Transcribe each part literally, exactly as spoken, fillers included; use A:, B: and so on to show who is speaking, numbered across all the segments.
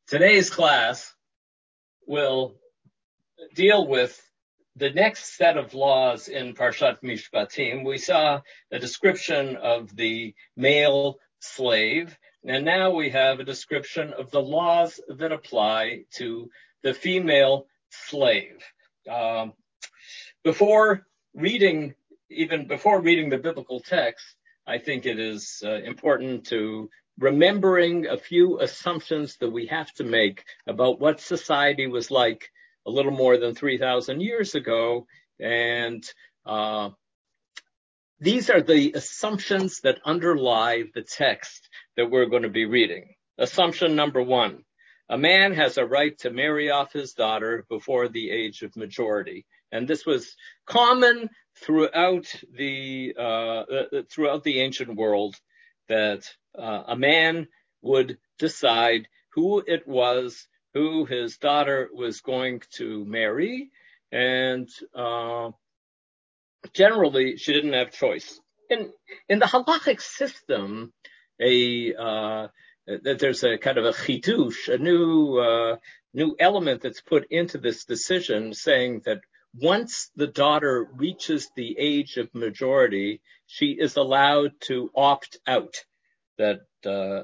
A: Today's class will deal with the next set of laws in Parshat Mishpatim. We saw a description of the male slave, and now we have a description of the laws that apply to the female slave. Um, before reading, even before reading the biblical text, I think it is uh, important to remembering a few assumptions that we have to make about what society was like a little more than three thousand years ago. And uh, these are the assumptions that underlie the text that we're going to be reading. Assumption number one, a man has a right to marry off his daughter before the age of majority. And this was common throughout the uh, throughout the ancient world, that uh, a man would decide who it was who his daughter was going to marry, and uh, generally she didn't have choice. In in the halachic system, a uh, there's a kind of a chidush, a new uh, new element that's put into this decision, saying that once the daughter reaches the age of majority, she is allowed to opt out. That uh,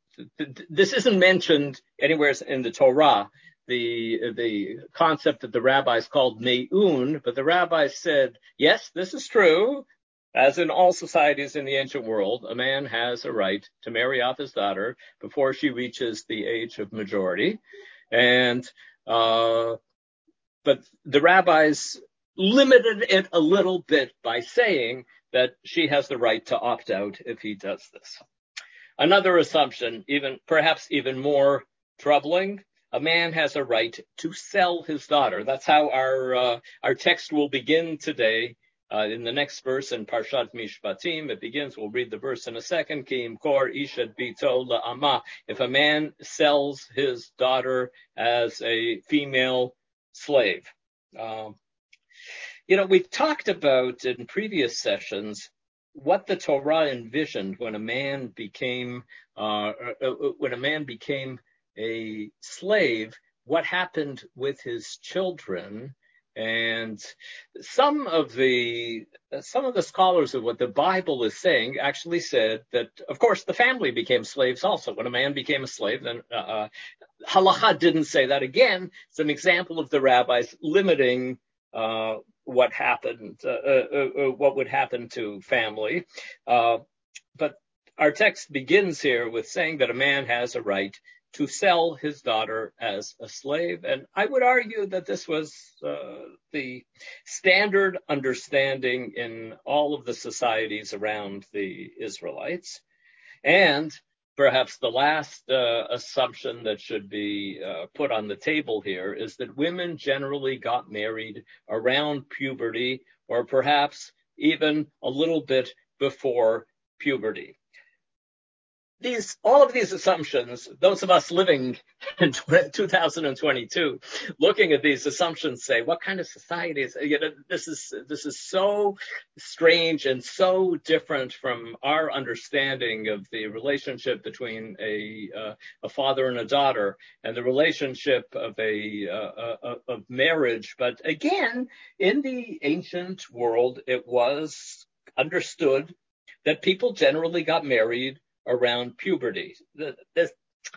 A: this isn't mentioned anywhere in the Torah, the the concept that the rabbis called me'un, but the rabbis said, yes, this is true. As in all societies in the ancient world, a man has a right to marry off his daughter before she reaches the age of majority. And uh, but the rabbis limited it a little bit by saying that she has the right to opt out if he does this. Another assumption, even perhaps even more troubling, a man has a right to sell his daughter. That's how our uh, our text will begin today. Uh, in the next verse in Parshat Mishpatim, it begins, we'll read the verse in a second, Ki imkor ish et bito la'ama. If a man sells his daughter as a female slave. Um, you know, we've talked about in previous sessions what the Torah envisioned when a man became uh, when a man became a slave, what happened with his children. And some of the some of the scholars of what the Bible is saying actually said that, of course, the family became slaves also. When a man became a slave, then uh, Halacha didn't say that. Again, it's an example of the rabbis limiting uh, what happened, uh, uh, uh, what would happen to family. Uh, but our text begins here with saying that a man has a right to sell his daughter as a slave. And I would argue that this was uh, the standard understanding in all of the societies around the Israelites. And perhaps the last uh, assumption that should be uh, put on the table here is that women generally got married around puberty, or perhaps even a little bit before puberty. These, all of these assumptions, those of us living in two thousand twenty-two, looking at these assumptions, say, what kind of society is, you know, this is, this is so strange and so different from our understanding of the relationship between a, uh, a father and a daughter, and the relationship of a, uh, uh, of marriage. But again, in the ancient world, it was understood that people generally got married around puberty. This,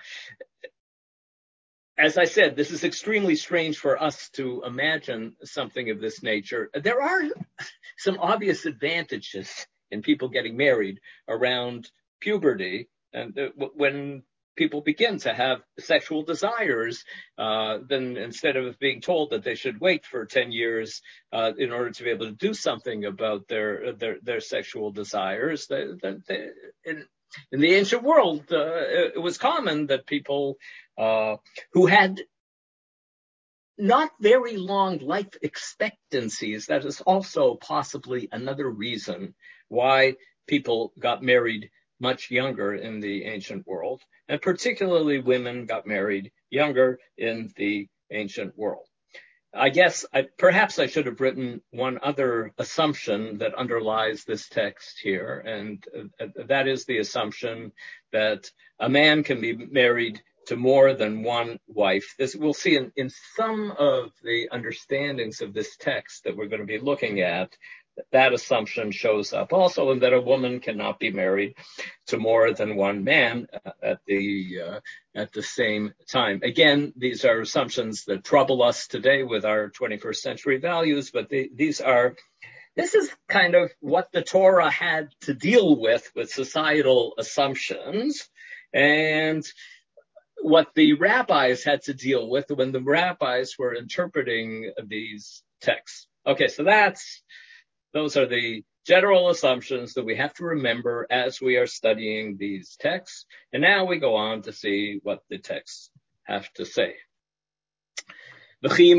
A: as I said, this is extremely strange for us to imagine something of this nature. There are some obvious advantages in people getting married around puberty, and when people begin to have sexual desires, uh, then instead of being told that they should wait for ten years uh, in order to be able to do something about their their, their sexual desires, they, they, in, In the ancient world, uh, it was common that people uh, who had not very long life expectancies, that is also possibly another reason why people got married much younger in the ancient world, and particularly women got married younger in the ancient world. I guess I, perhaps I should have written one other assumption that underlies this text here, and uh, that is the assumption that a man can be married to more than one wife. This we'll see in, in some of the understandings of this text that we're going to be looking at. That assumption shows up also, and that a woman cannot be married to more than one man at the uh, at the same time. Again, these are assumptions that trouble us today with our twenty-first century values, but they, these are this is kind of what the Torah had to deal with with societal assumptions, and what the rabbis had to deal with when the rabbis were interpreting these texts. Okay, so that's Those are the general assumptions that we have to remember as we are studying these texts. And now we go on to see what the texts have to say. When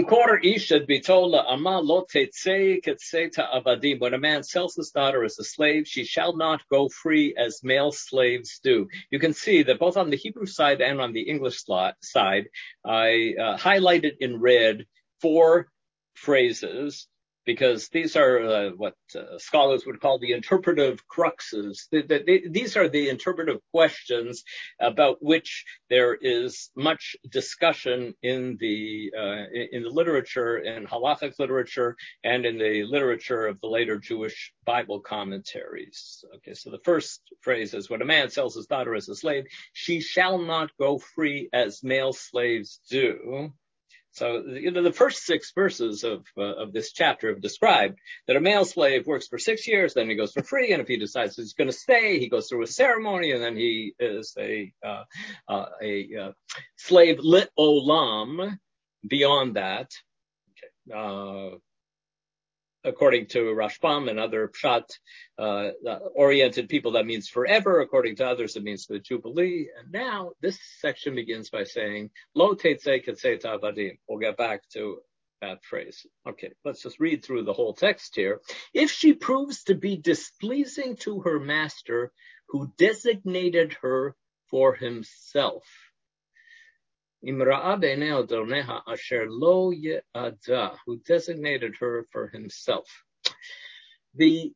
A: a man sells his daughter as a slave, she shall not go free as male slaves do. You can see that both on the Hebrew side and on the English side, I uh, highlighted in red four phrases, because these are uh, what uh, scholars would call the interpretive cruxes. The, the, the, these are the interpretive questions about which there is much discussion in the uh, in the literature, in halachic literature, and in the literature of the later Jewish Bible commentaries. Okay, so the first phrase is, when a man sells his daughter as a slave, she shall not go free as male slaves do. So, you know, the first six verses of uh, of this chapter have described that a male slave works for six years, then he goes for free, and if he decides he's going to stay, he goes through a ceremony, and then he is a uh, uh, a uh, slave lit olam beyond that. Okay. Uh, According to Rashbam and other Pshat-oriented uh, people, that means forever. According to others, it means the Jubilee. And now this section begins by saying, Lo tetzei ketzei ta'avadim. We'll get back to that phrase. Okay, let's just read through the whole text here. If she proves to be displeasing to her master, who designated her for himself, Imra'a b'nei adoneha asher lo ye'ada, who designated her for himself. The,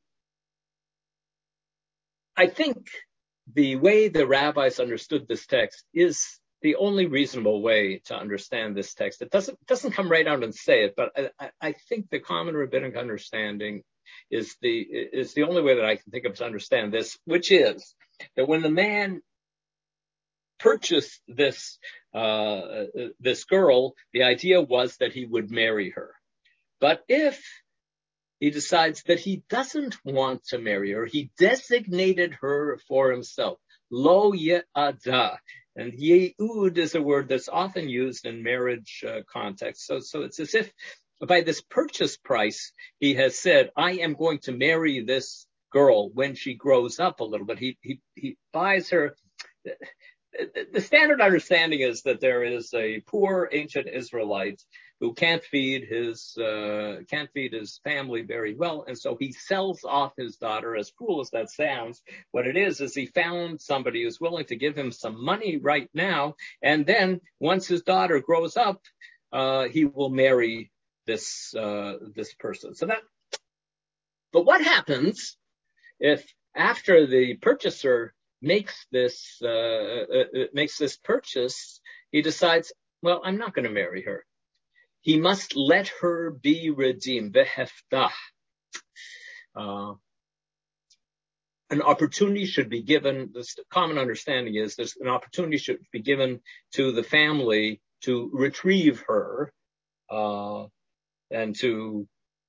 A: I think the way the rabbis understood this text is the only reasonable way to understand this text. It doesn't, doesn't come right out and say it, but I, I think the common rabbinic understanding is the, is the only way that I can think of to understand this, which is that when the man purchased this uh this girl, the idea was that he would marry her. But if he decides that he doesn't want to marry her, he designated her for himself. Lo ye'ada. And ye'ud is a word that's often used in marriage uh, context. So, so it's as if by this purchase price, he has said, I am going to marry this girl when she grows up a little bit. He, he, he buys her. The standard understanding is that there is a poor ancient Israelite who can't feed his uh, can't feed his family very well, and so he sells off his daughter. As cruel as that sounds, what it is is he found somebody who's willing to give him some money right now, and then once his daughter grows up, uh, he will marry this uh, this person. So that. But what happens if after the purchaser makes this uh, uh, makes this purchase, he decides, well, I'm not going to marry her. He must let her be redeemed. Beheftah. Uh, an opportunity should be given. This common understanding is there's an opportunity should be given to the family to retrieve her uh, and to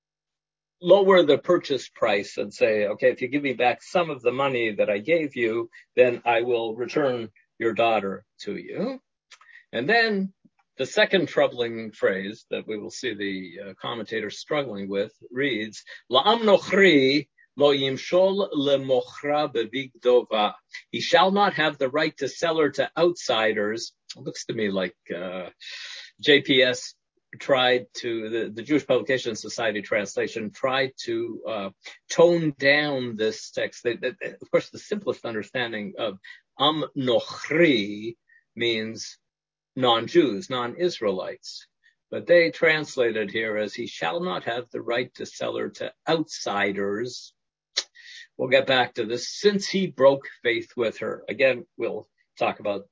A: lower the purchase price and say, okay, if you give me back some of the money that I gave you, then I will return your daughter to you. And then the second troubling phrase that we will see the uh, commentator struggling with reads, La'am nochri lo yimshol lemochra bebigdova. He shall not have the right to sell her to outsiders. It looks to me like uh, J P S tried to, the, the Jewish Publication Society translation tried to uh, tone down this text. They, they, of course, the simplest understanding of Am Nochri means non-Jews, non-Israelites. But they translated here as he shall not have the right to sell her to outsiders. We'll get back to this. Since he broke faith with her. Again, we'll talk about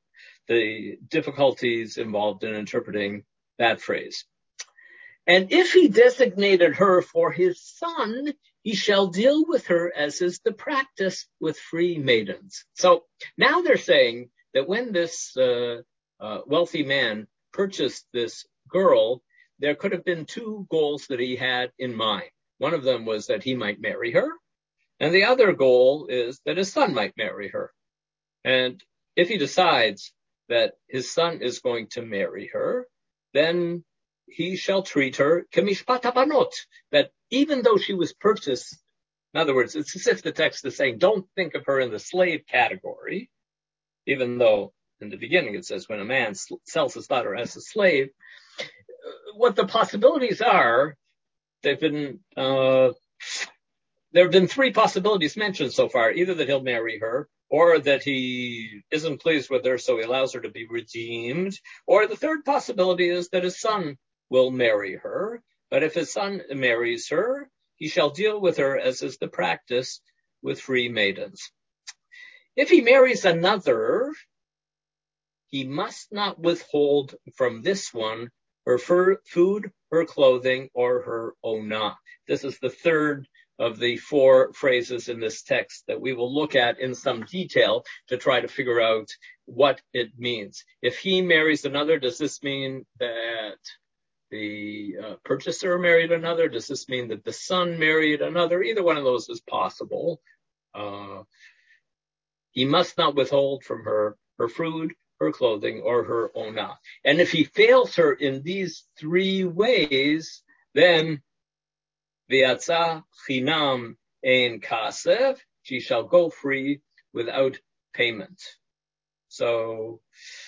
A: the difficulties involved in interpreting that phrase. And if he designated her for his son, he shall deal with her as is the practice with free maidens. So now they're saying that when this uh, uh, wealthy man purchased this girl, there could have been two goals that he had in mind. One of them was that he might marry her, and the other goal is that his son might marry her. And if he decides that his son is going to marry her, then he shall treat her kemishpat habanot, that even though she was purchased, in other words, it's as if the text is saying, don't think of her in the slave category, even though in the beginning it says when a man sells his daughter as a slave. What the possibilities are, they've been, uh, there have been three possibilities mentioned so far, either that he'll marry her, or that he isn't pleased with her, so he allows her to be redeemed, or the third possibility is that his son will marry her, but if his son marries her, he shall deal with her as is the practice with free maidens. If he marries another, he must not withhold from this one her food, her clothing, or her ona. This is the third of the four phrases in this text that we will look at in some detail to try to figure out what it means. If he marries another, does this mean that the uh, purchaser married another? Does this mean that the son married another? Either one of those is possible. Uh, he must not withhold from her her food, her clothing, or her ona. And if he fails her in these three ways, then v'yatza chinam ein kasef, she shall go free without payment. So,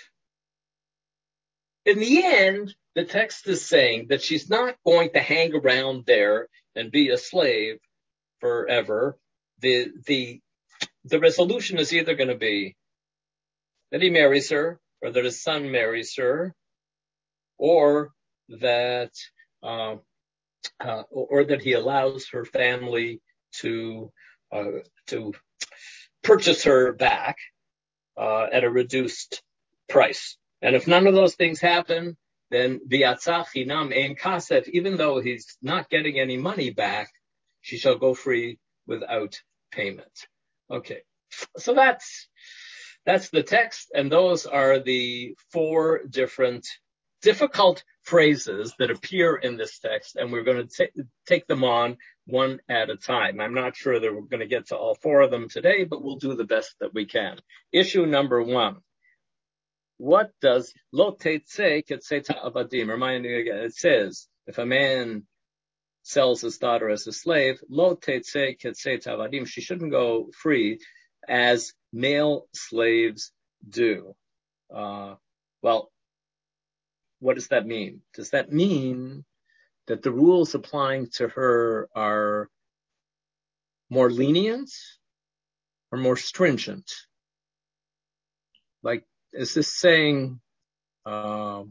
A: in the end, the text is saying that she's not going to hang around there and be a slave forever. The, the, the resolution is either going to be that he marries her, or that his son marries her, or that, uh, uh, or that he allows her family to, uh, to purchase her back, uh, at a reduced price. And if none of those things happen, then v'yatza chinam ein kasef, even though he's not getting any money back, she shall go free without payment. Okay. So that's, That's the text, and those are the four different difficult phrases that appear in this text, and we're going to t- take them on one at a time. I'm not sure that we're going to get to all four of them today, but we'll do the best that we can. Issue number one. What does lo teitze ketzeta avadim? Reminding you again, it says, if a man sells his daughter as a slave, lo teitze ketzeta avadim, she shouldn't go free as male slaves do. Uh, well, what does that mean? Does that mean that the rules applying to her are more lenient or more stringent? Like, is this saying, uh,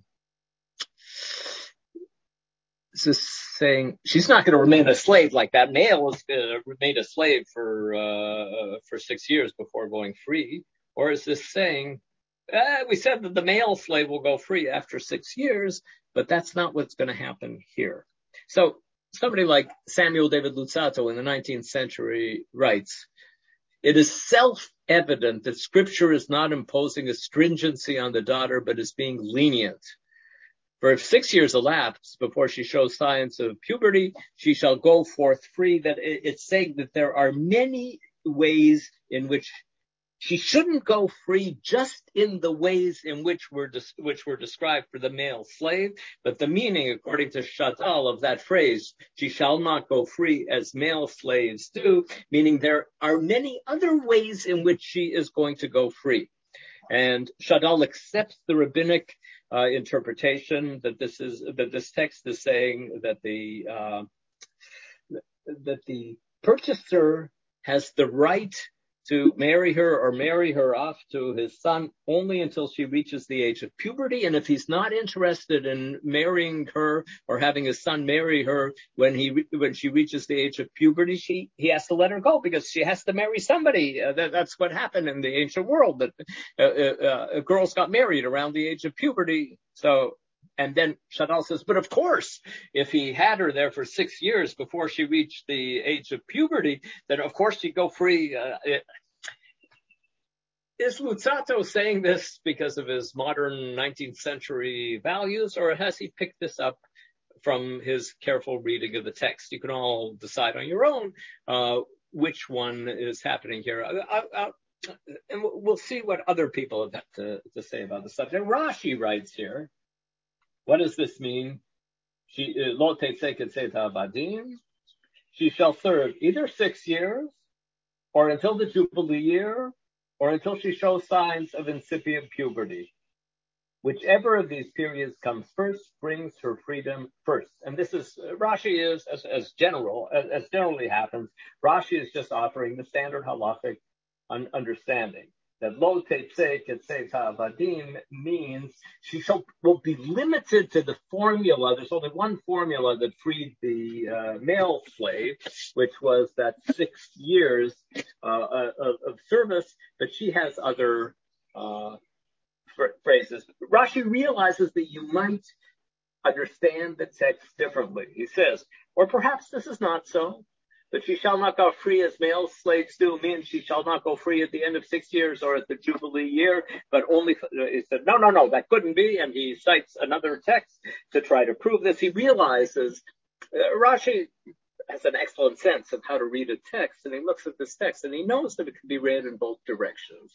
A: is this saying she's not going to remain a slave like that male is going to remain a slave for, uh, for six years before going free? Or is this saying, eh, we said that the male slave will go free after six years, but that's not what's going to happen here. So somebody like Samuel David Luzzatto in the nineteenth century writes, it is self-evident that scripture is not imposing a stringency on the daughter, but is being lenient. For if six years elapse before she shows signs of puberty, she shall go forth free. That it's saying that there are many ways in which she shouldn't go free, just in the ways in which were des- which were described for the male slave. But the meaning, according to Shadal, of that phrase, she shall not go free as male slaves do, meaning there are many other ways in which she is going to go free. And Shadal accepts the rabbinic uh, interpretation that this is that this text is saying that the uh, that the purchaser has the right to marry her or marry her off to his son only until she reaches the age of puberty. And if he's not interested in marrying her or having his son marry her when he when she reaches the age of puberty, she he has to let her go because she has to marry somebody. Uh, that, that's what happened in the ancient world. That uh, uh, girls got married around the age of puberty. So. And then Shadal says, but of course, if he had her there for six years before she reached the age of puberty, then of course she'd go free. Uh, it, is Luzzatto saying this because of his modern nineteenth century values, or has he picked this up from his careful reading of the text? You can all decide on your own uh, which one is happening here. I, I, I, and we'll see what other people have got to, to say about the subject. Rashi writes here, what does this mean? She lo tetzei ketzei ha'avadim. She shall serve either six years, or until the Jubilee year, or until she shows signs of incipient puberty. Whichever of these periods comes first brings her freedom first. And this is, Rashi is, as, as general, as, as generally happens, Rashi is just offering the standard halachic un- understanding. That lo tetzei ketzei ha'avadim means she shall, will be limited to the formula. There's only one formula that freed the uh, male slave, which was that six years uh, of, of service, but she has other uh, phrases. Rashi realizes that you might understand the text differently. He says, or perhaps this is not so. But she shall not go free as male slaves do means she shall not go free at the end of six years or at the Jubilee year, but only, he said, no, no, no, that couldn't be. And he cites another text to try to prove this. He realizes, uh, Rashi has an excellent sense of how to read a text, and he looks at this text and he knows that it can be read in both directions.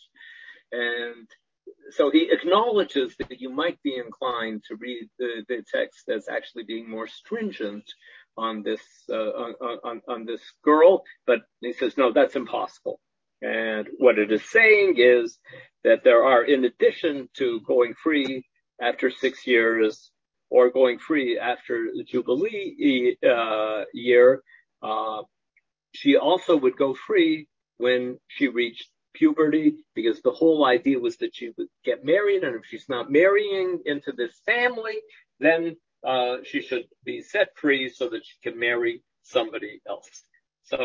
A: And so he acknowledges that you might be inclined to read the, the text as actually being more stringent on this uh, on, on, on this girl, but he says, no, that's impossible. And what it is saying is that there are, in addition to going free after six years or going free after the Jubilee uh, year, uh, she also would go free when she reached puberty, because the whole idea was that she would get married, and if she's not marrying into this family, then Uh, she should be set free so that she can marry somebody else. So,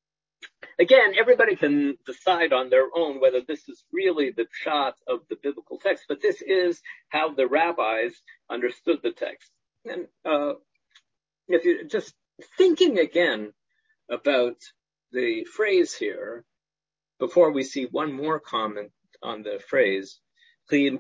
A: again, everybody can decide on their own whether this is really the pshat of the biblical text, but this is how the rabbis understood the text. And uh, if you just thinking again about the phrase here, before we see one more comment on the phrase, when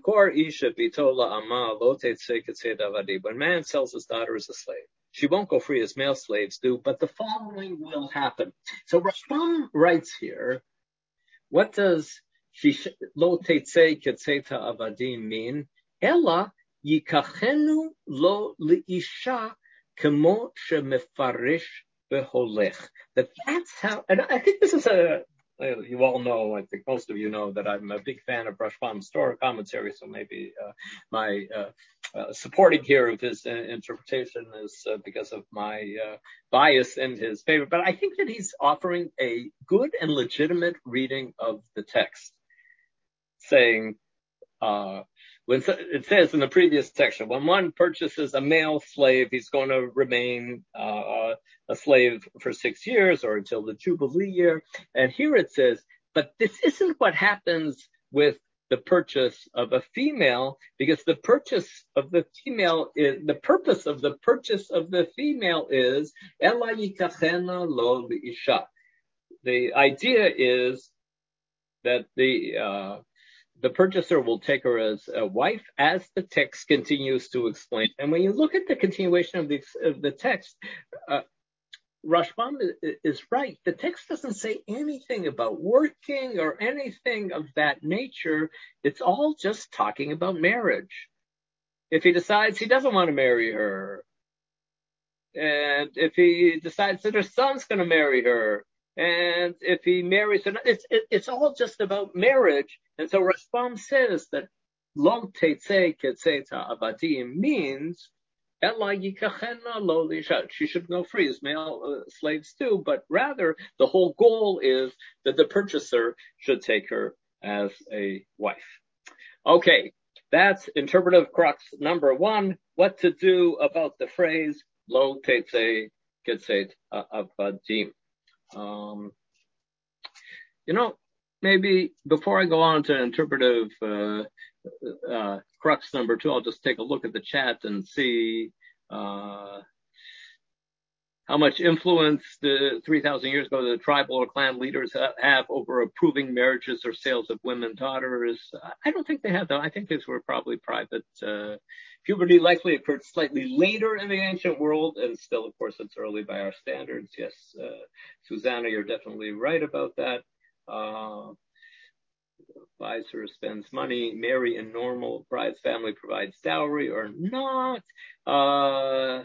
A: man sells his daughter as a slave, she won't go free as male slaves do, but the following will happen. So Rashbam writes here, what does lo tetzei ketzei ha'avadim mean? Ella yikachenu lo liisha kemo shemefarish beholech. That that's how, and I think this is a, you all know, I think most of you know that I'm a big fan of Rashbam's Torah commentary, so maybe uh, my uh, uh, supporting here of his uh, interpretation is uh, because of my uh, bias in his favor. But I think that he's offering a good and legitimate reading of the text, saying, uh, when it says in the previous section, when one purchases a male slave, he's going to remain uh, a slave for six years or until the Jubilee year. And here it says, but this isn't what happens with the purchase of a female, because the purchase of the female is, the purpose of the purchase of the female is, Ela yikachena lo liisha. The idea is that the, uh, the purchaser will take her as a wife, as the text continues to explain. And when you look at the continuation of the, of the text, uh, Rashbam is, is right. The text doesn't say anything about working or anything of that nature. It's all just talking about marriage. If he decides he doesn't want to marry her, and if he decides that her son's going to marry her, and if he marries her, it's, it, it's all just about marriage. And so Rashbam says that lo tetzei ketzei ha'avadim means She should go free as male uh, slaves too, but rather the whole goal is that the purchaser should take her as a wife. Okay, that's interpretive crux number one. What to do about the phrase lo tetzei ketzeit avadim. Um, you know, maybe before I go on to interpretive uh, uh, crux number two, I'll just take a look at the chat and see uh, how much influence the three thousand years ago the tribal or clan leaders have over approving marriages or sales of women daughters. I don't think they have, though. I think these were probably private. Uh, puberty likely occurred slightly later in the ancient world, and still, of course, it's early by our standards. Yes, uh, Susanna, you're definitely right about that. Uh, advisor spends money, marry in normal, bride's family provides dowry or not. Uh,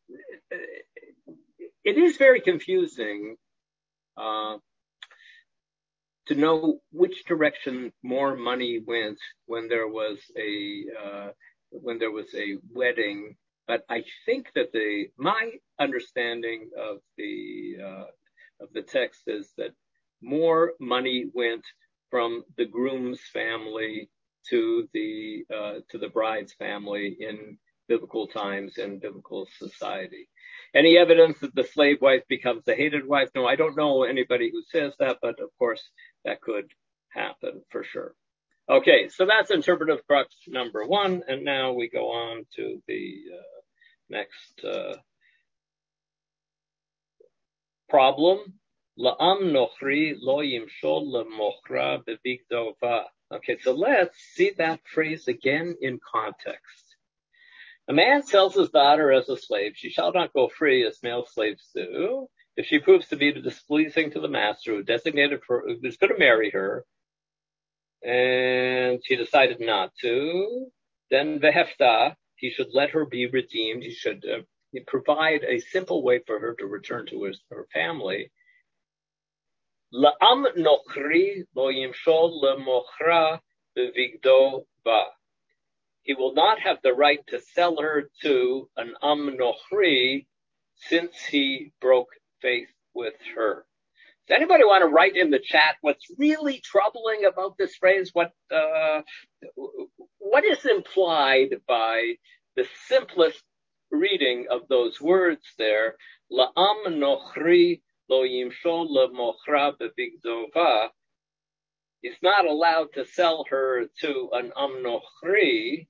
A: it is very confusing uh, to know which direction more money went when there was a uh, when there was a wedding. But I think that the my understanding of the uh, of the text is that more money went from the groom's family to the uh, to the bride's family in biblical times and biblical society. Any evidence that the slave wife becomes the hated wife? No, I don't know anybody who says that, but of course that could happen for sure. Okay, so that's interpretive crux number one, and now we go on to the uh, next uh, problem. La'am nochri lo yimshol lemochra bevigdo va. Okay, so let's see that phrase again in context. A man sells his daughter as a slave. She shall not go free as male slaves do. If she proves to be displeasing to the master who designated for, who's going to marry her, and she decided not to, then vehefta, he should let her be redeemed. He should uh, provide a simple way for her to return to his, her family. La'am nochri lo yimshol lemochra bevigdo ba. He will not have the right to sell her to an am nochri since he broke faith with her. Does anybody want to write in the chat what's really troubling about this phrase? What uh, what is implied by the simplest reading of those words there? La'am nochri lo yimshol lemochra bevigdo va. He's not allowed to sell her to an am nochri.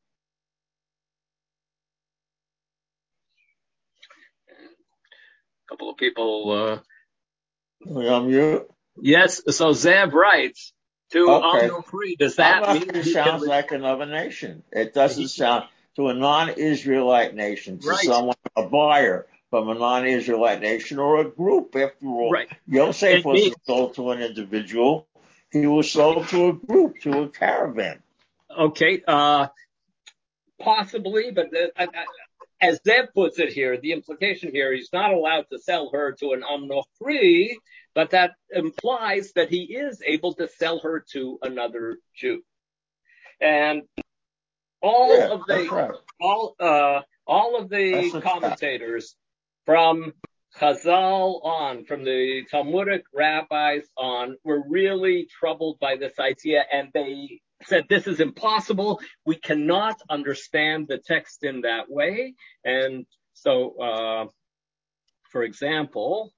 A: A couple of people. Uh,
B: I'm you.
A: Yes, so Zev writes to
B: Okay.
A: am nochri. Does that
B: I'm
A: mean
B: it
A: he
B: sounds
A: can...
B: like another nation? It doesn't he, sound to a non-Israelite nation, to
A: right.
B: someone, a buyer from a non-Israelite nation or a group. After all,
A: right.
B: Yosef
A: it
B: wasn't
A: means,
B: sold to an individual; he was sold to a group, to a caravan.
A: Okay, uh, possibly, but uh, I, I, as Zev puts it here, the implication here, he's not allowed to sell her to an am nochri, but that implies that he is able to sell her to another Jew. And all
B: yeah,
A: of the
B: right.
A: all uh all of the commentators from Chazal on, from the Talmudic rabbis on, were really troubled by this idea, and they said this is impossible. We cannot understand the text in that way. And so, uh, for example,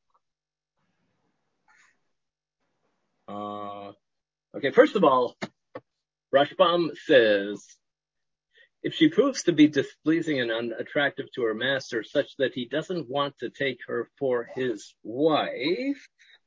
A: uh, okay, first of all, Rashbam says, if she proves to be displeasing and unattractive to her master such that he doesn't want to take her for his wife,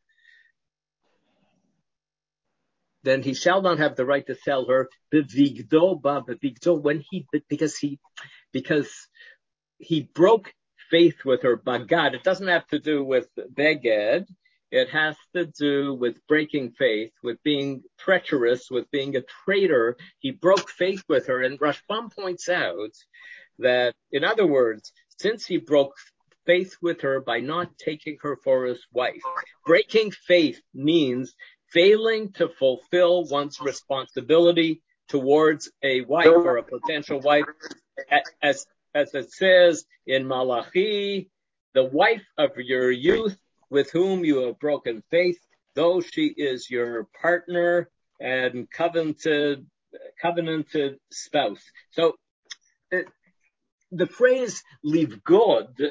A: then he shall not have the right to sell her bevigdo ba bevigdo when he because he because he broke faith with her bagad. It doesn't have to do with beged. It has to do with breaking faith, with being treacherous, with being a traitor. He broke faith with her. And Rashbam points out that, in other words, since he broke faith with her by not taking her for his wife, breaking faith means failing to fulfill one's responsibility towards a wife or a potential wife as as it says in Malachi, the wife of your youth with whom you have broken faith, though she is your partner and covenanted, covenanted spouse. So uh, the phrase livgod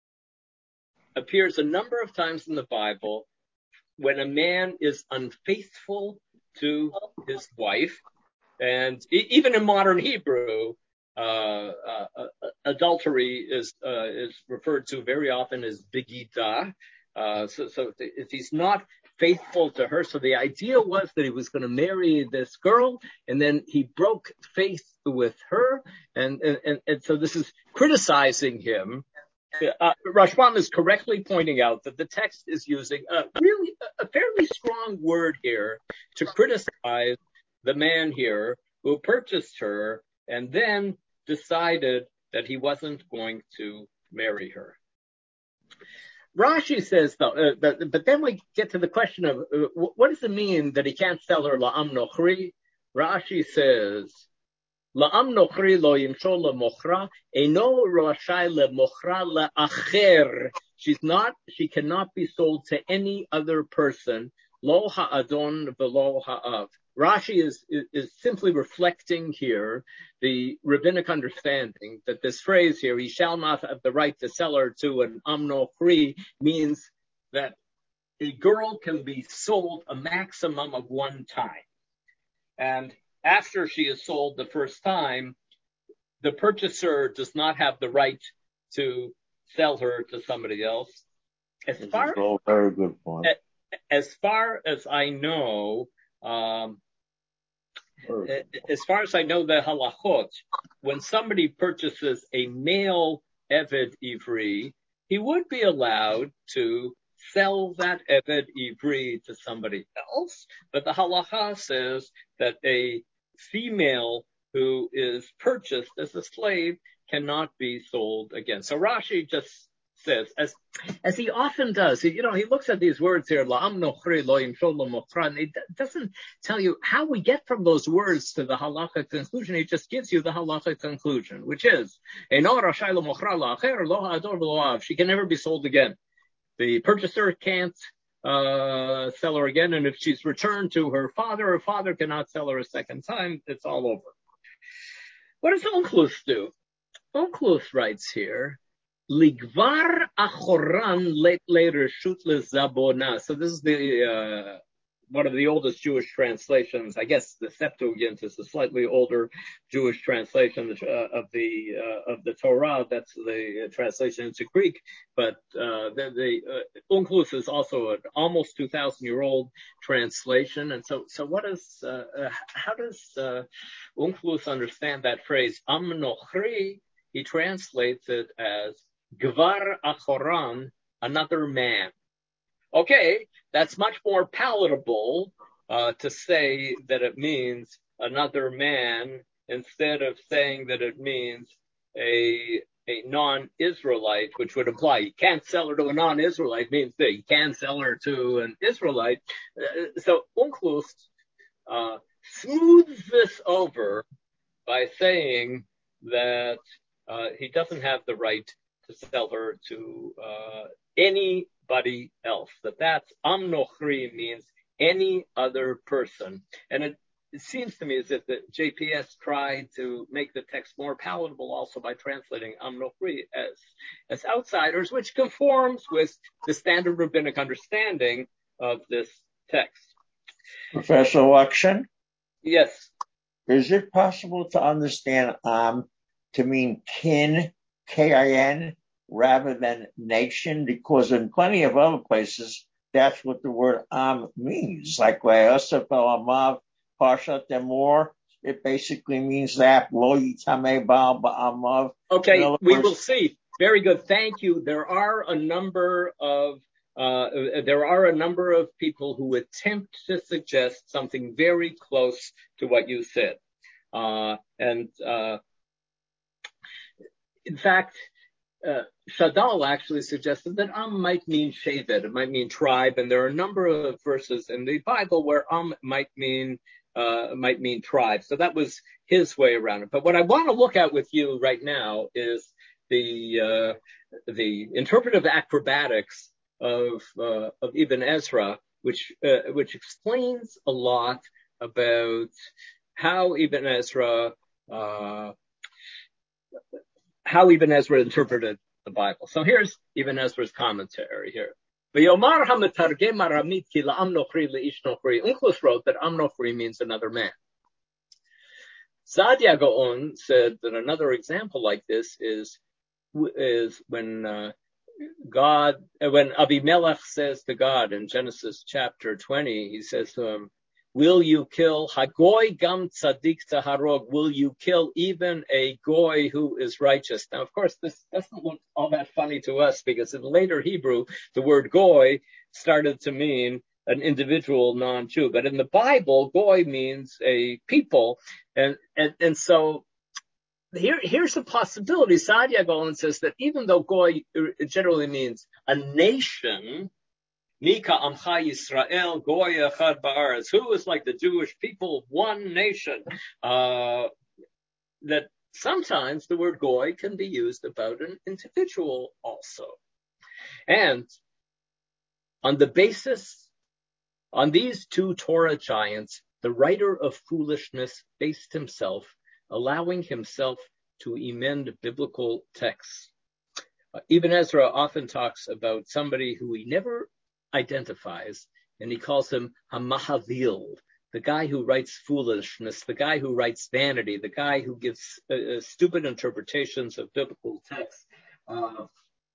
A: appears a number of times in the Bible when a man is unfaithful to his wife. And e- even in modern Hebrew, uh, uh, uh, adultery is uh, is referred to very often as bigida. Uh, so, so if he's not faithful to her, so the idea was that he was going to marry this girl, and then he broke faith with her, and and, and, and so this is criticizing him. Uh, Rashbam is correctly pointing out that the text is using a really a fairly strong word here to criticize the man here who purchased her and then decided that he wasn't going to marry her. Rashi says, though, uh, that, but then we get to the question of uh, what does it mean that he can't sell her la'am nochri? Rashi says, la'am nochri lo yimshol lemochra, eno rashai lemochra le'acher. She's not, she cannot be sold to any other person. Lo ha'adon v'lo ha'av. Rashi is, is, is simply reflecting here the rabbinic understanding that this phrase here, he shall not have the right to sell her to an amnochri, means that a girl can be sold a maximum of one time. And after she is sold the first time, the purchaser does not have the right to sell her to somebody else. As
B: This
A: far
B: is all very good point.
A: as far as I know, um, as far as I know the halachot, when somebody purchases a male Eved Ivri, he would be allowed to sell that Eved Ivri to somebody else. But the halacha says that a female who is purchased as a slave cannot be sold again. So Rashi just says, as as he often does, he, you know, he looks at these words here, la'am nochri lo yimshol lemochra, and he doesn't tell you how we get from those words to the halacha conclusion. He just gives you the halacha conclusion, which is, eino rashai lemochra la'acher lo ha'ador v'lo ha'av. She can never be sold again. The purchaser can't uh sell her again, and if she's returned to her father, her father cannot sell her a second time. It's all over. What does Onkelos do? Onkelos writes here, Ligvar achoran later shut lezabona. So this is the uh, one of the oldest Jewish translations. I guess the Septuagint is a slightly older Jewish translation uh, of the uh, of the Torah. That's the uh, translation into Greek. But uh, the, the uh, Onkelos is also an almost two thousand year old translation. And so, so what is uh, uh, how does uh, Onkelos understand that phrase? Am nochri. He translates it as Gvar achoran, another man. Okay, that's much more palatable uh, to say that it means another man instead of saying that it means a a non-Israelite, which would imply you can't sell her to a non-Israelite, means that you can sell her to an Israelite. Uh, so Onkelos uh, smooths this over by saying that uh, he doesn't have the right to sell her to uh, anybody else. That that's am nochri means any other person. And it, it seems to me as if the J P S tried to make the text more palatable also by translating am nochri as, as outsiders, which conforms with the standard rabbinic understanding of this text.
B: Professor Lakshan?
A: Yes.
B: Is it possible to understand am to mean kin, K I N, rather than nation? Because in plenty of other places, that's what the word am means. Like Yosef el Amav, Parshat Emor, it basically means that. Lo yitamei ba'al ba'amav.
A: Okay, we
B: words,
A: will see. Very good. Thank you. There are a number of uh, there are a number of people who attempt to suggest something very close to what you said. Uh, and, uh, in fact, uh, Shadal actually suggested that Am might mean Shevet, it might mean tribe, and there are a number of verses in the Bible where Am might mean uh, might mean tribe. So that was his way around it. But what I want to look at with you right now is the, uh, the interpretive acrobatics of, uh, of Ibn Ezra, which, uh, which explains a lot about how Ibn Ezra, uh, how Ibn Ezra interpreted the Bible. So here's Ibn Ezra's commentary here. V'yomar ha'metargem aramit ki la'am nochri le'ish nochri. Onkelos wrote that am nochri means another man. Saadia Gaon said that another example like this is, is when, uh, God, when Abimelech says to God in Genesis chapter twenty, he says to him, will you kill Hagoy gam tzadik taharog? Will you kill even a goy who is righteous? Now, of course, this doesn't look all that funny to us because in later Hebrew, the word goy started to mean an individual non-Jew. But in the Bible, goy means a people. And, and, and so here, here's a possibility. Saadia Gaon says that even though goy generally means a nation, Nika Amcha Yisrael Goy Echad Ba'aretz, who is like the Jewish people, one nation, uh, that sometimes the word Goy can be used about an individual also. And on the basis, on these two Torah giants, the writer of foolishness based himself, allowing himself to emend biblical texts. Uh, Ibn Ezra often talks about somebody who he never identifies, and he calls him Hamahavil, the guy who writes foolishness, the guy who writes vanity, the guy who gives uh, uh, stupid interpretations of biblical texts. Uh,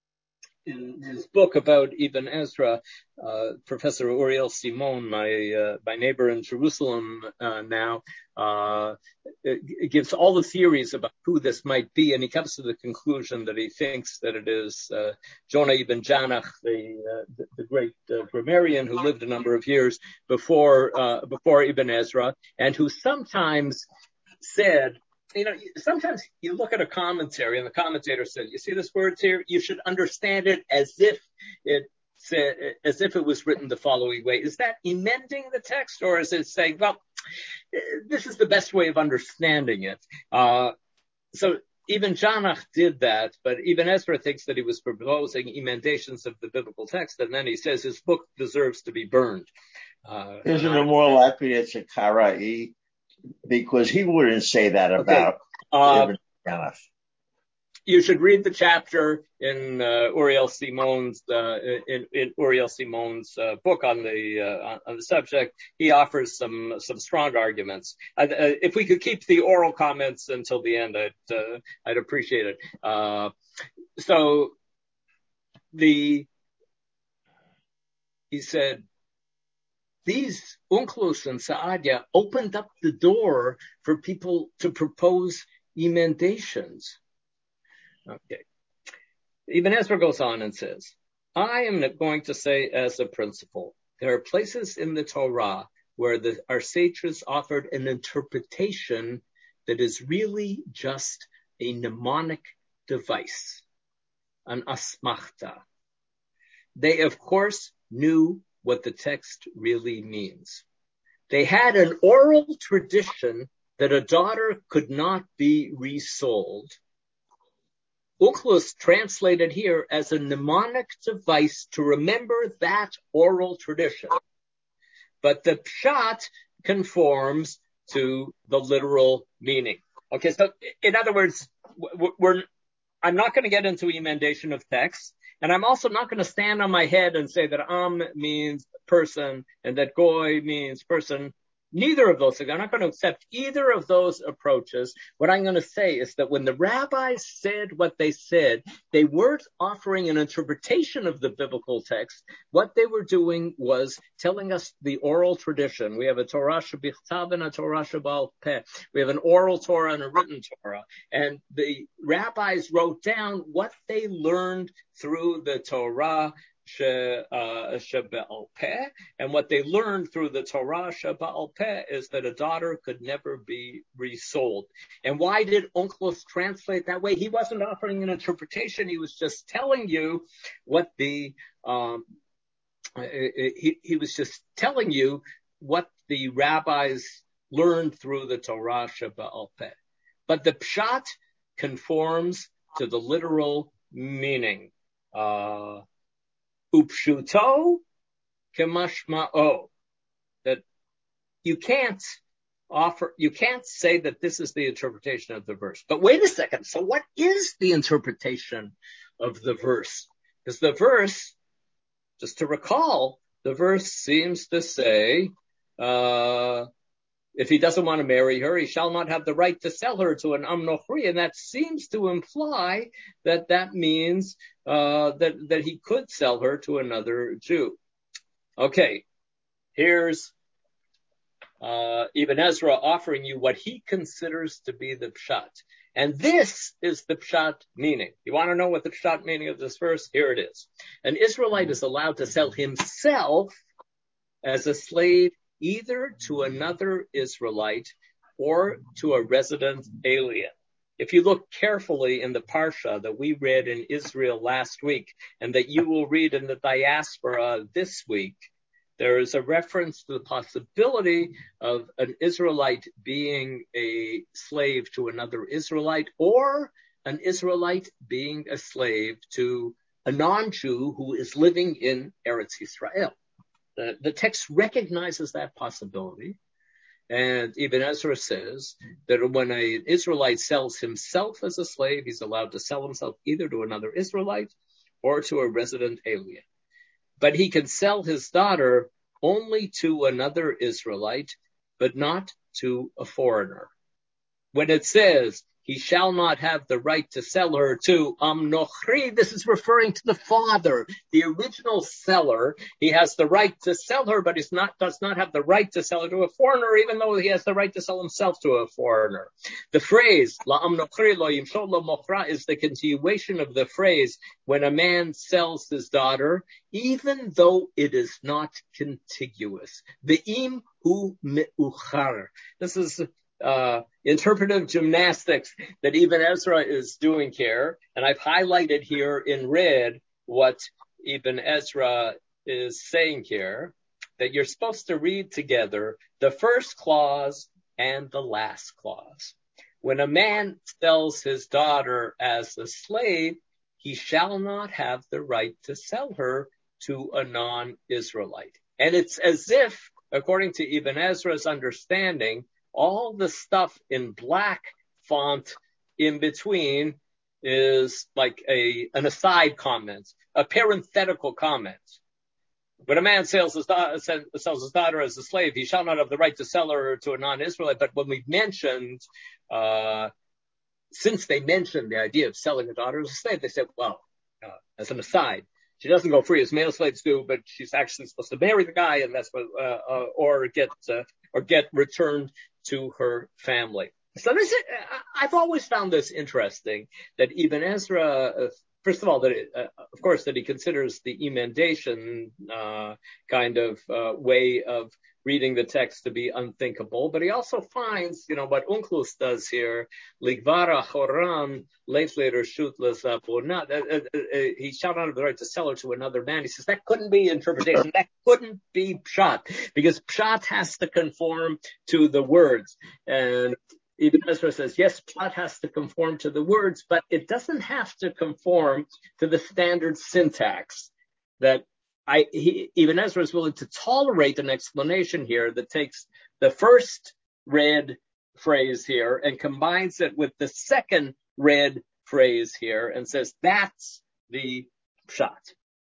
A: in his book about Ibn Ezra, uh, Professor Uriel Simon, my uh, my neighbor in Jerusalem uh, now, uh, gives all the theories about who this might be, and he comes to the conclusion that he thinks that it is uh, Jonah ibn Janach, the, uh, the, the great uh, grammarian who lived a number of years before uh, before Ibn Ezra, and who sometimes said, you know, sometimes you look at a commentary and the commentator said, you see this word here? You should understand it as if it said, as if it was written the following way. Is that emending the text, or is it saying, well, this is the best way of understanding it? Uh, so Ibn Janach did that, but Ibn Ezra thinks that he was proposing emendations of the biblical text, and then he says his book deserves to be burned. Uh,
B: Isn't it more likely it's a Kara'i? Because he wouldn't say that about okay. uh, Ibn Janach.
A: You should read the chapter in uh, Uriel Simon's uh, in, in Uriel Simon's uh, book on the uh, on the subject. He offers some some strong arguments. Uh, uh, if we could keep the oral comments until the end, I'd uh, I'd appreciate it. Uh, so the he said, these Onkelos and Saadia opened up the door for people to propose emendations. Okay. Ibn Ezra goes on and says, I am going to say as a principle, there are places in the Torah where the, our sages offered an interpretation that is really just a mnemonic device, an asmachta. They, of course, knew what the text really means. They had an oral tradition that a daughter could not be resold. Onkelos translated here as a mnemonic device to remember that oral tradition. But the pshat conforms to the literal meaning. Okay, so in other words, we're, I'm not going to get into emendation of text, and I'm also not going to stand on my head and say that am means person and that goy means person. Neither of those things. I'm not going to accept either of those approaches. What I'm going to say is that when the rabbis said what they said, they weren't offering an interpretation of the biblical text. What they were doing was telling us the oral tradition. We have a Torah shebichtav and a Torah sheba'al peh. We have an oral Torah and a written Torah. And the rabbis wrote down what they learned through the Torah Sheba'al Peh, and what they learned through the Torah Sheba'al Peh is that a daughter could never be resold. And why did Onkelos translate that way? He wasn't offering an interpretation. He was just telling you what the um, he, he was just telling you what the rabbis learned through the Torah Sheba'al Peh. But the pshat conforms to the literal meaning. Uh, upshuto kemashma'o. That you can't offer, you can't say that this is the interpretation of the verse. But wait a second. So what is the interpretation of the verse? Because the verse, just to recall, the verse seems to say, uh, if he doesn't want to marry her, he shall not have the right to sell her to an Am Nochri. And that seems to imply that that means uh, that, that he could sell her to another Jew. Okay, here's uh, Ibn Ezra offering you what he considers to be the pshat. And this is the pshat meaning. You want to know what the pshat meaning of this verse? Here it is. An Israelite is allowed to sell himself as a slave either to another Israelite or to a resident alien. If you look carefully in the Parsha that we read in Israel last week and that you will read in the diaspora this week, there is a reference to the possibility of an Israelite being a slave to another Israelite or an Israelite being a slave to a non-Jew who is living in Eretz Yisrael. The, the text recognizes that possibility, and Ibn Ezra says that when an Israelite sells himself as a slave, he's allowed to sell himself either to another Israelite or to a resident alien. But he can sell his daughter only to another Israelite, but not to a foreigner. When it says, he shall not have the right to sell her to Am Nochri, this is referring to the father, the original seller. He has the right to sell her, but he's not, does not have the right to sell her to a foreigner, even though he has the right to sell himself to a foreigner. The phrase, La Am Nochri lo yimshol lo mochra, is the continuation of the phrase, when a man sells his daughter, even though it is not contiguous. Ve'im hu me'uchar. This is Uh, interpretive gymnastics that Ibn Ezra is doing here. And I've highlighted here in red what Ibn Ezra is saying here, that you're supposed to read together the first clause and the last clause. When a man sells his daughter as a slave, he shall not have the right to sell her to a non-Israelite. And it's as if, according to Ibn Ezra's understanding, all the stuff in black font in between is like a an aside comment, a parenthetical comment. When a man sells his, da- sells his daughter as a slave, he shall not have the right to sell her to a non-Israelite. But when we mentioned, uh, since they mentioned the idea of selling a daughter as a slave, they said, well, uh, as an aside, she doesn't go free as male slaves do, but she's actually supposed to marry the guy, and that's what, uh, uh, or get uh, or get returned to her family. So this is, I've always found this interesting, that Ibn Ezra, uh, first of all, that it, uh, of course, that he considers the emendation uh, kind of uh, way of reading the text to be unthinkable, but he also finds, you know, what Onkelos does here, Ligvara Choram Leifler Shut Lazabona, he shall not have the right to sell her to another man. He says that couldn't be interpretation, that couldn't be pshat, because pshat has to conform to the words. And Ibn Ezra says, yes, pshat has to conform to the words, but it doesn't have to conform to the standard syntax that I, he, Ibn Ezra is willing to tolerate an explanation here that takes the first red phrase here and combines it with the second red phrase here and says that's the pshat.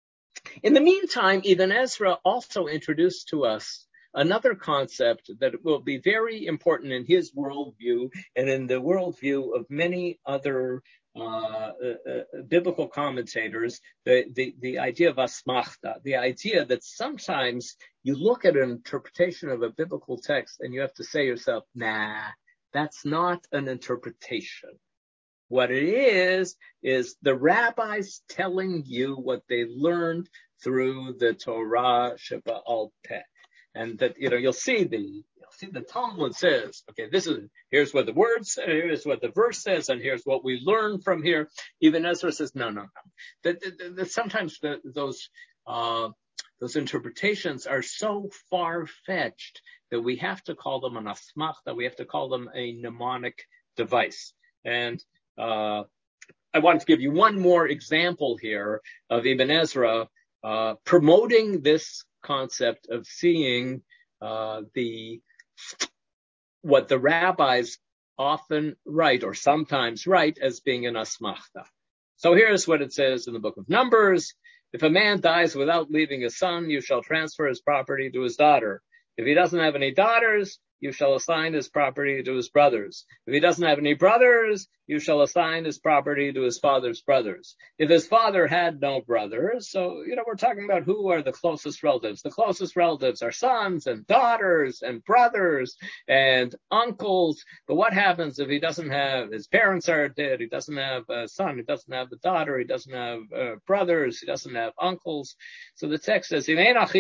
A: In the meantime, Ibn Ezra also introduced to us another concept that will be very important in his worldview and in the worldview of many other uh, uh, biblical commentators, the, the, the idea of asmachta, the idea that sometimes you look at an interpretation of a biblical text and you have to say to yourself, nah, that's not an interpretation. What it is, is the rabbis telling you what they learned through the Torah Sheba'al Peh. And that, you know, you'll see the, you'll see the Talmud says, okay, this is, here's what the word says, here's what the verse says, and here's what we learn from here. Even Ezra says, no, no, no. That, that, that sometimes the, those, uh, those interpretations are so far-fetched that we have to call them an asmachta, we have to call them a mnemonic device. And uh, I want to give you one more example here of Ibn Ezra uh, promoting this concept of seeing uh, the what the rabbis often write or sometimes write as being an asmachta. So here's what it says in the book of Numbers. If a man dies without leaving a son, you shall transfer his property to his daughter. If he doesn't have any daughters, you shall assign his property to his brothers. If he doesn't have any brothers, you shall assign his property to his father's brothers. If his father had no brothers, so, you know, we're talking about who are the closest relatives. The closest relatives are sons and daughters and brothers and uncles. But what happens if he doesn't have, his parents are dead, he doesn't have a son, he doesn't have a daughter, he doesn't have uh, brothers, he doesn't have uncles. So the text says,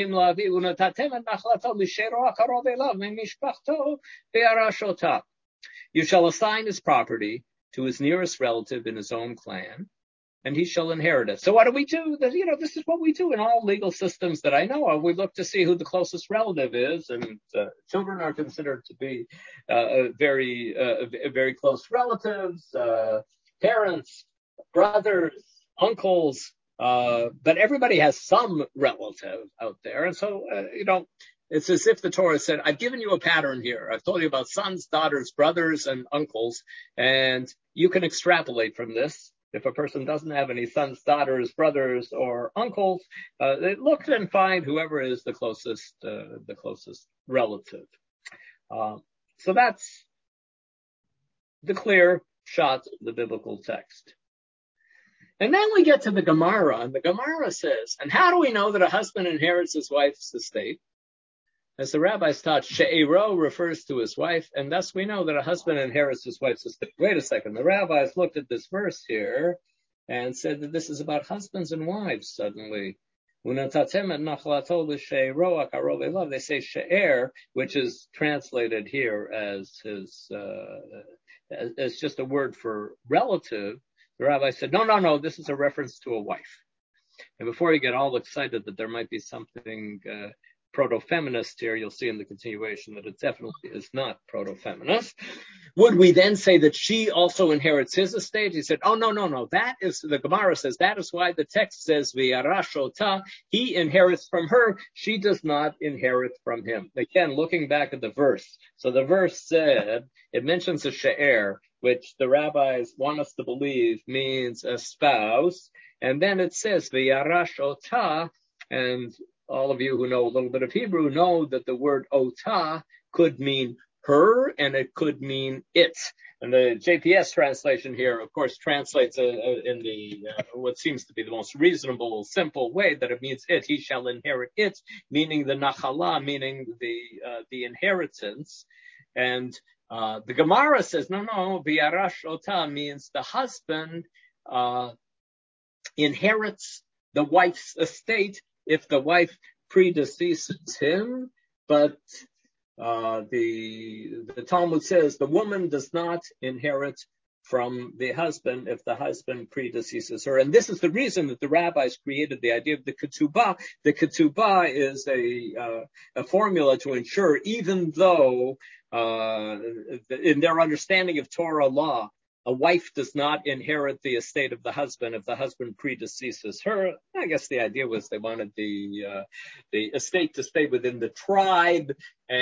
A: you shall assign his property to his nearest relative in his own clan, and he shall inherit it. So what do we do? You know, this is what we do in all legal systems that I know of. We look to see who the closest relative is, and uh, children are considered to be uh, very, uh, very close relatives, uh, parents, brothers, uncles, uh, but everybody has some relative out there. And so, uh, you know, it's as if the Torah said, I've given you a pattern here. I've told you about sons, daughters, brothers, and uncles, and you can extrapolate from this. If a person doesn't have any sons, daughters, brothers, or uncles, uh, they look and find whoever is the closest, uh, the closest relative. Uh, so that's the clear shot of the biblical text. And then we get to the Gemara, and the Gemara says, and how do we know that a husband inherits his wife's estate? As the rabbis taught, she'ero refers to his wife, and thus we know that a husband inherits his wife's estate. Wait a second. The rabbis looked at this verse here and said that this is about husbands and wives suddenly. They say she'er, which is translated here as his, uh, as, as just a word for relative. The rabbi said, no, no, no, this is a reference to a wife. And before you get all excited that there might be something uh, proto-feminist here, you'll see in the continuation that it definitely is not proto-feminist. Would we then say that she also inherits his estate? He said, oh, no, no, no. That is, the Gemara says, that is why the text says, V'yarash ota, he inherits from her, she does not inherit from him. Again, looking back at the verse. So the verse said, it mentions a she'er, which the rabbis want us to believe means a spouse. And then it says, V'yarash ota, and all of you who know a little bit of Hebrew know that the word ota could mean her and it could mean it. And the J P S translation here, of course, translates uh, in the uh, what seems to be the most reasonable, simple way that it means it. He shall inherit it, meaning the nachala, meaning the uh, the inheritance. And uh, the Gemara says, no, no, v'yarash ota means the husband uh, inherits the wife's estate if the wife predeceases him, but uh, the the Talmud says the woman does not inherit from the husband if the husband predeceases her. And this is the reason that the rabbis created the idea of the ketubah. The ketubah is a uh, a formula to ensure, even though uh, in their understanding of Torah law, a wife does not inherit the estate of the husband if the husband predeceases her. I guess the idea was they wanted the uh, the estate to stay within the tribe,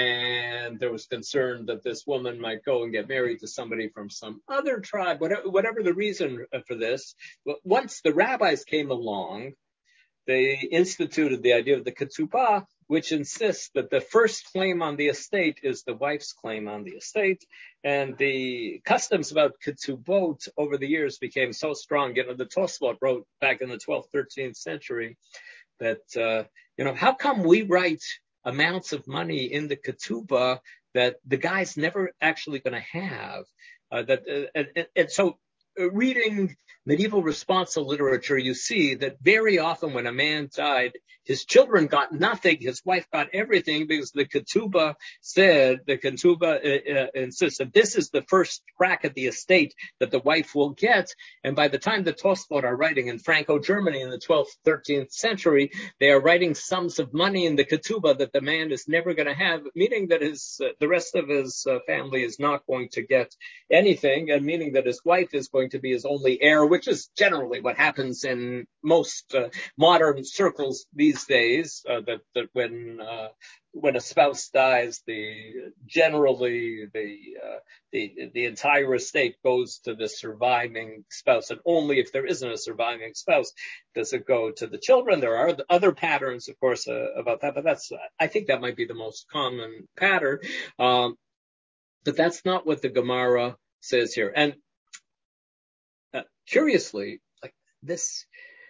A: and there was concern that this woman might go and get married to somebody from some other tribe. Whatever, whatever the reason for this, once the rabbis came along, they instituted the idea of the ketubah, which insists that the first claim on the estate is the wife's claim on the estate. And the customs about ketubot over the years became so strong. You know, the Tosfot wrote back in the twelfth, thirteenth century that, uh, you know, how come we write amounts of money in the ketubah that the guy's never actually going to have? Uh, that uh, and, and so reading medieval responsive literature, you see that very often when a man died, his children got nothing, his wife got everything, because the ketubah said, the ketubah uh, uh, insists that this is the first crack at the estate that the wife will get. And by the time the Tosfot are writing in Franco-Germany in the twelfth, thirteenth century, they are writing sums of money in the ketubah that the man is never going to have, meaning that his uh, the rest of his uh, family is not going to get anything, and meaning that his wife is going to be his only heir, which is generally what happens in most uh, modern circles these days, uh, that, that when uh, when a spouse dies, the generally the, uh, the the entire estate goes to the surviving spouse, and only if there isn't a surviving spouse does it go to the children. There are other patterns, of course, uh, about that, but that's I think that might be the most common pattern. Um, but that's not what the Gemara says here. And uh, curiously, like this.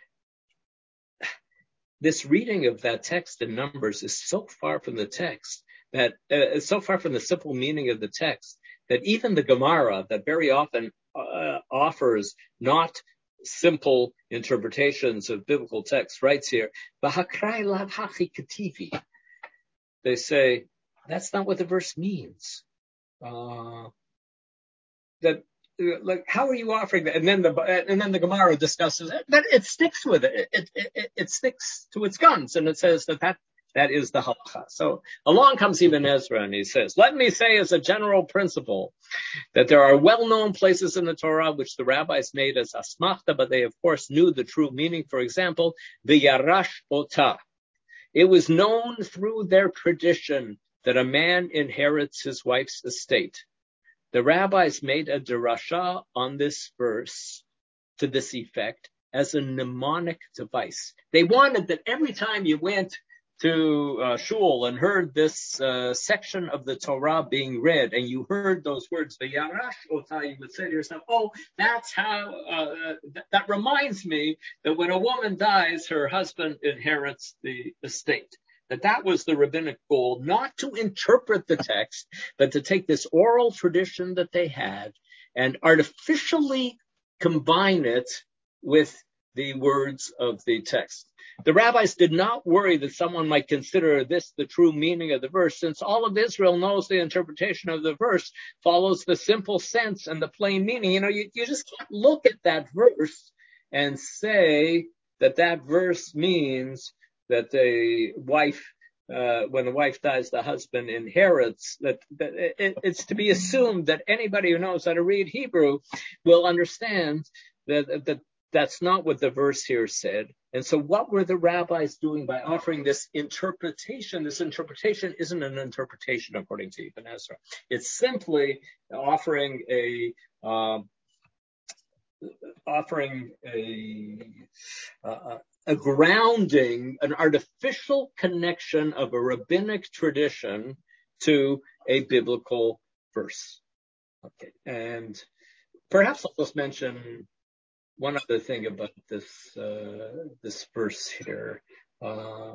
A: This reading of that text in Numbers is so far from the text that uh, is so far from the simple meaning of the text that even the Gemara, that very often uh, offers not simple interpretations of biblical texts, writes here, "V'hakrai lav hachi kativi." They say that's not what the verse means. Uh, that. Like, how are you offering that? And then the and then the Gemara discusses it, but it sticks with it. It, it, it, it sticks to its guns, and it says that that, that is the halacha. So along comes Ibn Ezra, and he says, "Let me say as a general principle that there are well-known places in the Torah which the rabbis made as asmachta, but they of course knew the true meaning. For example, the Yarash Ota. It was known through their tradition that a man inherits his wife's estate. The rabbis made a derasha on this verse to this effect as a mnemonic device. They wanted that every time you went to uh, shul and heard this uh, section of the Torah being read, and you heard those words, V'yarash Ota, you would say to yourself, oh, that's how, uh, th- that reminds me that when a woman dies, her husband inherits the estate. That that was the rabbinic goal, not to interpret the text, but to take this oral tradition that they had and artificially combine it with the words of the text. The rabbis did not worry that someone might consider this the true meaning of the verse, since all of Israel knows the interpretation of the verse follows the simple sense and the plain meaning. You know, you, you just can't look at that verse and say that that verse means that the wife, uh, when the wife dies, the husband inherits, that, that it, it's to be assumed that anybody who knows how to read Hebrew will understand that, that that's not what the verse here said. And so what were the rabbis doing by offering this interpretation? This interpretation isn't an interpretation according to Ibn Ezra. It's simply offering a, um, offering a, uh, a grounding, an artificial connection of a rabbinic tradition to a biblical verse. Okay, and perhaps I'll just mention one other thing about this uh, this verse here. Uh,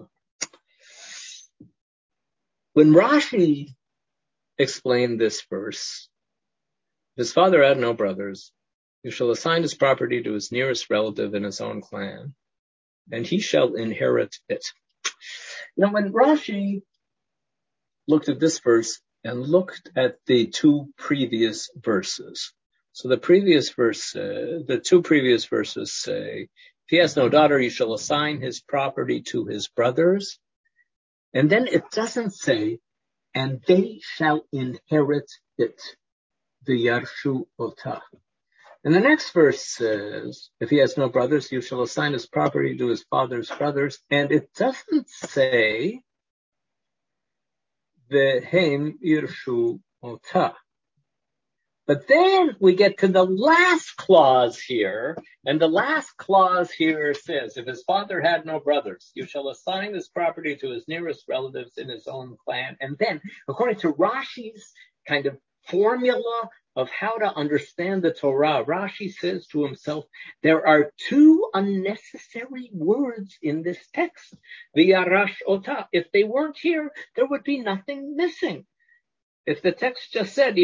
A: when Rashi explained this verse, his father had no brothers. You shall assign his property to his nearest relative in his own clan, and he shall inherit it. Now, when Rashi looked at this verse and looked at the two previous verses, so the previous verse, uh, the two previous verses say, if he has no daughter, you shall assign his property to his brothers. And then it doesn't say, and they shall inherit it, the Yarshu Ota. And the next verse says, if he has no brothers, you shall assign his property to his father's brothers. And it doesn't say, Vehem Yarshu Ota. But then we get to the last clause here, and the last clause here says, if his father had no brothers, you shall assign his property to his nearest relatives in his own clan. And then, according to Rashi's kind of formula of how to understand the Torah, Rashi says to himself, there are two unnecessary words in this text, the Yarash Ota. If they weren't here, there would be nothing missing.
C: if the text just said,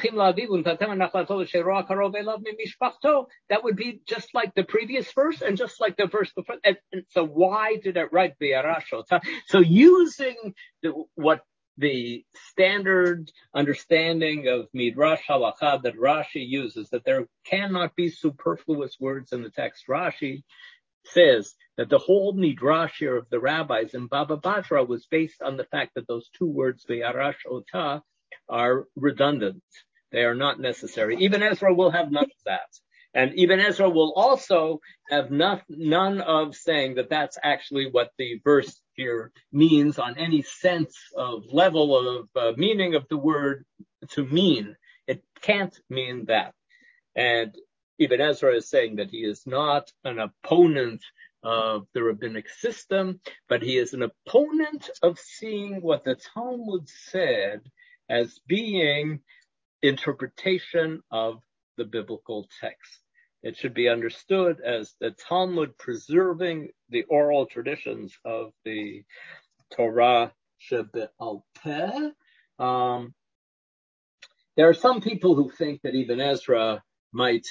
C: that would be just like the previous verse and just like the verse before. And, and so why did it write Be'arashot? So using the, what the standard understanding of Midrash Halakha that Rashi uses, that there cannot be superfluous words in the text. Rashi says that the whole Midrash here of the rabbis in Baba Batra was based on the fact that those two words, Ve'arash Ota, are redundant. They are not necessary. Ibn Ezra will have none of that. And Ibn Ezra will also have not, none of saying that that's actually what the verse here means on any sense of level of uh, meaning of the word to mean. It can't mean that. And Ibn Ezra is saying that he is not an opponent of the rabbinic system, but he is an opponent of seeing what the Talmud said as being interpretation of the biblical text. It should be understood as the Talmud preserving the oral traditions of the Torah Shebe'al Peh. Um, there are some people who think that Ibn Ezra might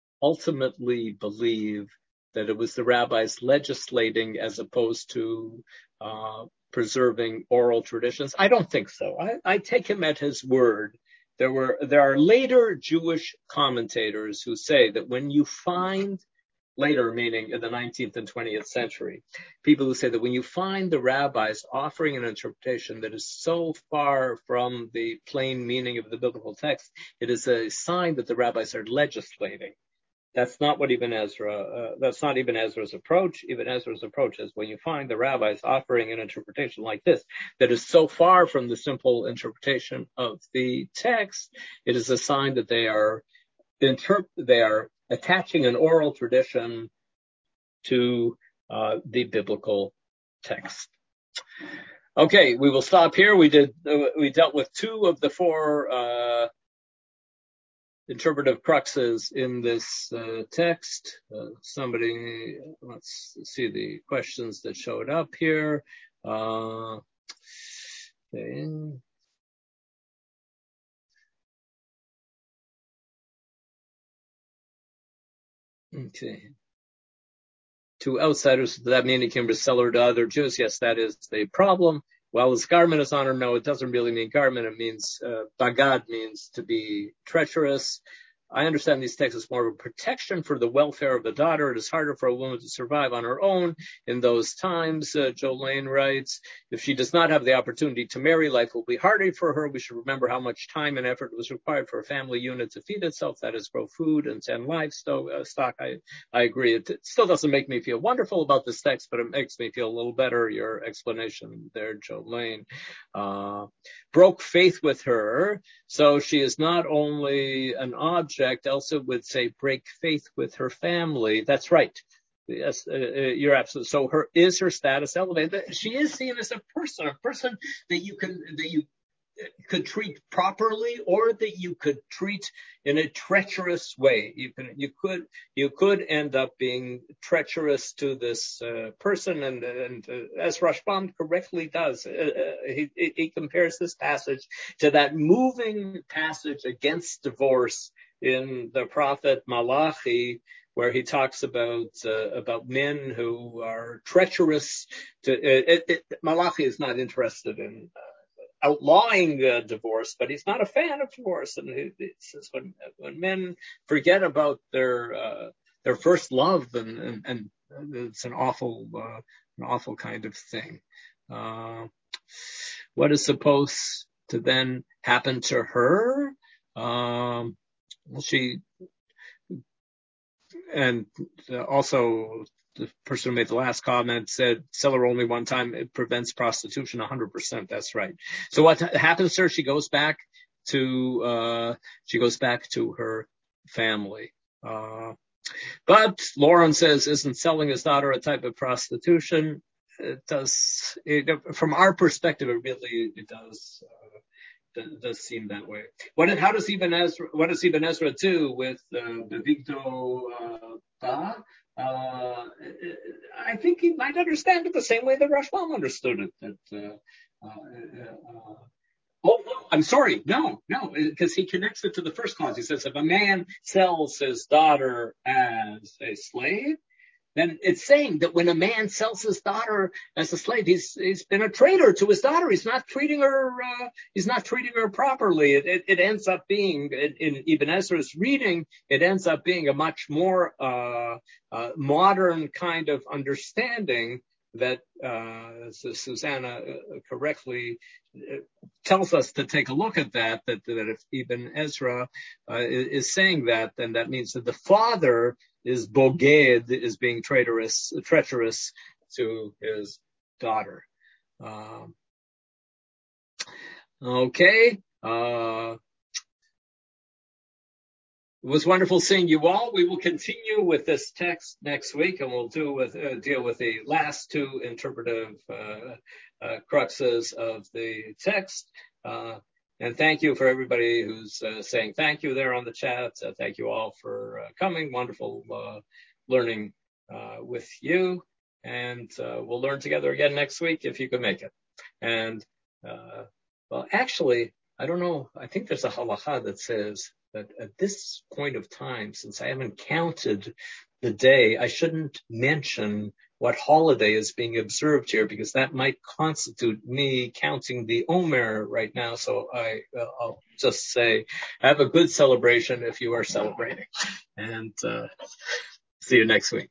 C: ultimately believe that it was the rabbis legislating as opposed to uh, preserving oral traditions. I don't think so. I, I take him at his word. There were, there are later Jewish commentators who say that when you find, later meaning in the nineteenth and twentieth century, people who say that when you find the rabbis offering an interpretation that is so far from the plain meaning of the biblical text, it is a sign that the rabbis are legislating. That's not what Ibn Ezra, uh, that's not Ibn Ezra's approach. Ibn Ezra's approach is when you find the rabbis offering an interpretation like this, that is so far from the simple interpretation of the text, it is a sign that they are interp- they are attaching an oral tradition to uh, the biblical text. Okay, we will stop here. We did, uh, we dealt with two of the four, uh, interpretive cruxes in this uh, text. Uh, somebody, let's see the questions that showed up here. Uh, okay. Okay. To outsiders, does that mean he can resell her to other Jews? Yes, that is the problem. Well, his garment is on her. No, it doesn't really mean garment. It means, uh, bagad means to be treacherous. I understand these texts as more of a protection for the welfare of the daughter. It is harder for a woman to survive on her own in those times. Uh, Jolene writes, if she does not have the opportunity to marry, life will be harder for her. We should remember how much time and effort was required for a family unit to feed itself, that is, grow food and tend livestock. Uh, stock. I, I agree. It, it still doesn't make me feel wonderful about this text, but it makes me feel a little better. Your explanation there, Jolene. Uh, broke faith with her. So she is not only an object, Elsa would say break faith with her family. That's right. Yes, uh, you're absolutely. So her, is her status elevated? She is seen as a person, a person that you can, that you could treat properly, or that you could treat in a treacherous way. You can, you could, you could end up being treacherous to this uh, person, and, and uh, as Rashbam correctly does, uh, he, he compares this passage to that moving passage against divorce in the prophet Malachi, where he talks about uh, about men who are treacherous to. It, it, Malachi is not interested in Uh, outlawing uh, divorce, but he's not a fan of divorce. And it, it says when when men forget about their uh, their first love, and, and, and it's an awful uh, an awful kind of thing. Uh, what is supposed to then happen to her? Um, she and also. The person who made the last comment said, sell her only one time, it prevents prostitution one hundred percent. That's right. So what happens to her? She goes back to, uh, she goes back to her family. Uh, but Lauren says, isn't selling his daughter a type of prostitution? It does, it, from our perspective, it really, it does, uh, Does, does seem that way. What? How does Ibn Ezra? What does Ibn Ezra do with uh, the Victo uh, uh, I think he might understand it the same way that Rashbam understood it. That uh, uh, uh, Oh, no, I'm sorry. No, no, because he connects it to the first clause. He says, if a man sells his daughter as a slave, then it's saying that when a man sells his daughter as a slave, he's he's been a traitor to his daughter. He's not treating her uh, he's not treating her properly. It, it it ends up being in, in Ibn Ezra's reading. It ends up being a much more uh, uh, modern kind of understanding that uh, Susanna correctly tells us to take a look at that. That that if Ibn Ezra uh, is saying that, then that means that the father is boged, is being traitorous, treacherous to his daughter. Um, okay. Uh, it was wonderful seeing you all. We will continue with this text next week, and we'll do with, uh, deal with the last two interpretive uh, uh, cruxes of the text. Uh, and thank you for everybody who's uh, saying thank you there on the chat. Uh, thank you all for uh, coming. Wonderful uh, learning uh, with you, and uh, we'll learn together again next week if you can make it. And uh, well, actually, I don't know. I think there's a halacha that says that at this point of time, since I haven't counted the day, I shouldn't mention what holiday is being observed here, because that might constitute me counting the Omer right now. So I, uh, I'll just say, have a good celebration if you are celebrating, and uh, see you next week.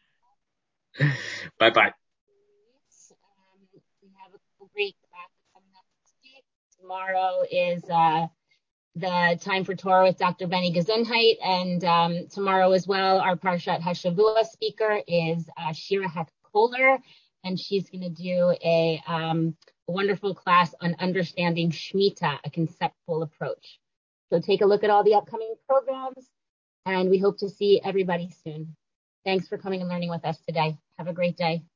C: Bye bye.
D: Um, we have a great class coming up next week. Tomorrow is uh, the time for Torah with Doctor Benny Gesundheit, and um, tomorrow as well, our Parshat Hashavua speaker is uh, Shira Hack-Kohler, and she's going to do a, um, a wonderful class on understanding Shemitah, a conceptual approach. So take a look at all the upcoming programs, and we hope to see everybody soon. Thanks for coming and learning with us today. Have a great day.